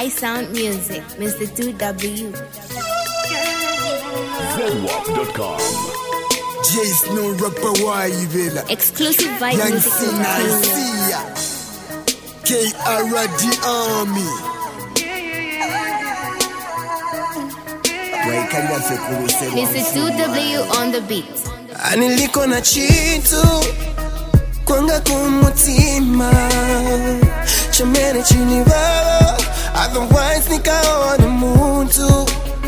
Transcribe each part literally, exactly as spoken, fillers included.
High Sound Music, Mister two W. Zenwap dot com. Jace no rapper why vela. Exclusive Vibe Young Music Sinaisia. K R D Army. Mister two W on the beat. Aniliko na chitu kwanga kumutima chamene chini baba, otherwise nikaona muntu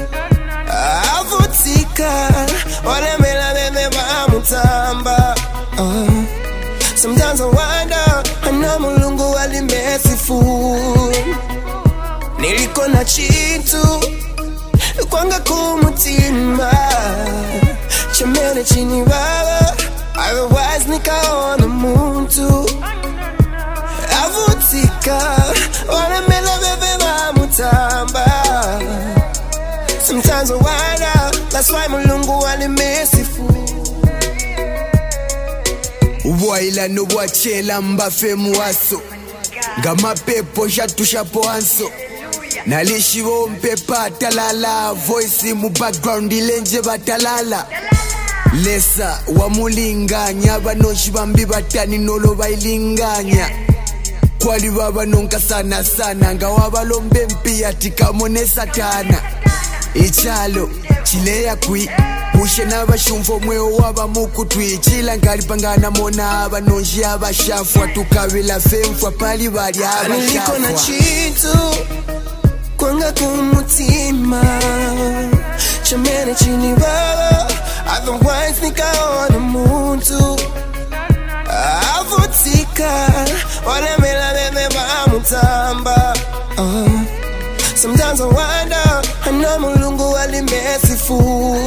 avutika olemela bebe bamutamba. uh. Sometimes I wonder ana mulungu alimesifu. Niliko na chitu kwanga kumutima chamene chini baba, otherwise nikaona muntu avutika olemela bebe bamutamba. Sometimes I wonder, that's why mulungu alimesifu. Uwaila no wachela mbafe muwaso Gama pepo shatushapo anso Nalishi wompe patalala. Voice mu background ilenje batalala. Lesa wamulinganya banoshi bambi batani nolo bailinganya. Kwali baba nonka sana sana nga wabalombe mpia tikamone satana. Ichalo chileya kui pushe n'abashumvo mweo waba mukutwi chila ngalipangana mona abanonji abashafwa tukabila femfwa pali bali abashafwa. Niliko na chitu kwanga kumutima chamene chini baba, otherwise nikaona muntu avutika olemela bebe bamutamba. uh. Sometimes I wonder ana mulungu alimesifu.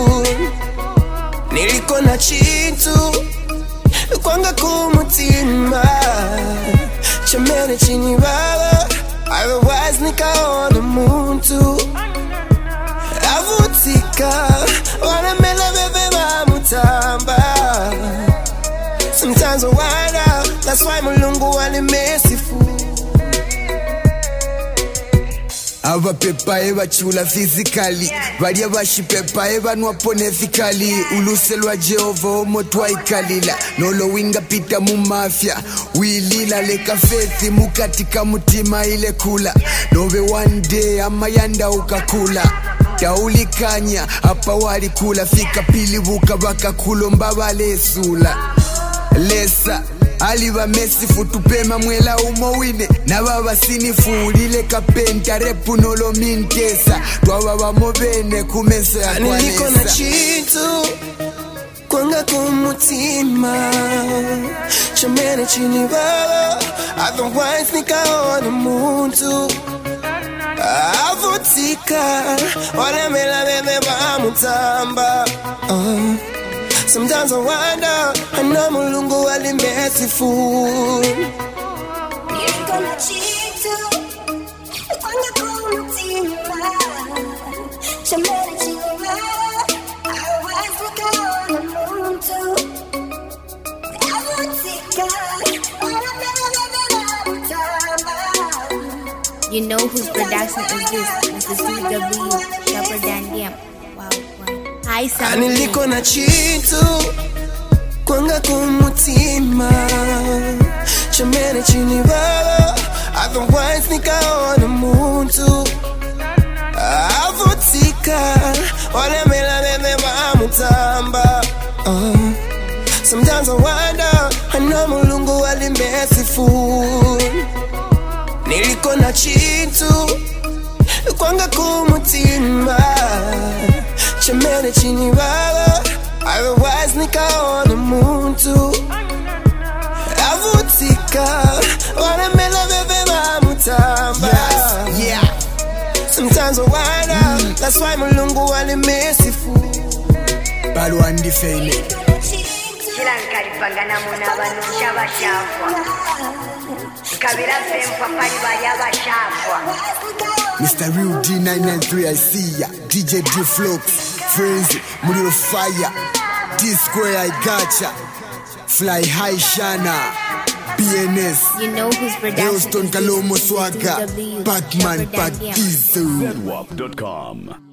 Niliko na chitu kwanga kumutima chamene chini baba, otherwise nikaona muntu avutika olemela bebe bamutamba. Sometimes I wonder, that's why mulungu alimesifu. Aba pepa eba chula physically Bali abashi pepa eba nuapone ethically. Uluselwa Jehova omo twaikalila. Nolo winga pita mu mafia Wilila leka fethi mukatika mutima ile kula. Nove one day amayanda ukakula. Taulikanya hapa wali kula. Fika pili buka baka kulomba wale sula. Lesa aliba mesifu tupema mwela umowine. Na baba sinifu lile kapenta repu nolo mintesa. Twa baba mobene kumenso ya kwa nesa. Niliko na chitu kwanga kumutima chamene chini baba, otherwise nikaona muntu avutika olemela bebe bamutamba. uh. Sometimes I wonder ana mulungu alimesifu. Niliko na chitu kwanga kumutima chamene chini baba, otherwise nikaona muntu avutika olemela bebe bamutamba. You know whose production is this? Mister two W, Shopper Dandiam. Wow, wow. High Sound Niliko Music. na chitu kwanga kumutima chamene chini baba, otherwise nikaona muntu avutika olemela bebe bamutamba. uh. Sometimes I wonder ana mulungu alimesifu. Niliko na chitu kwanga kumutima chamene chini baba, otherwise nikaona muntu avutika olemela bebe bamutamba. Yes, yeah. Sometimes I wonder, mm. that's why mulungu alimesifu. Balwandi feine Chilankali pangana muna banu shabashafwa Kabira femfwa pali bayaba shafwa. Mister Real D nine nine three I see ya. D J D Flux Friends Muliro Fire D Square I gotcha. Fly high Shana B N S, You know whose production Elston is this? Kalomo This is Swagger, W W, Batman Shepherd and Gam. Batizo. zedwap dot com.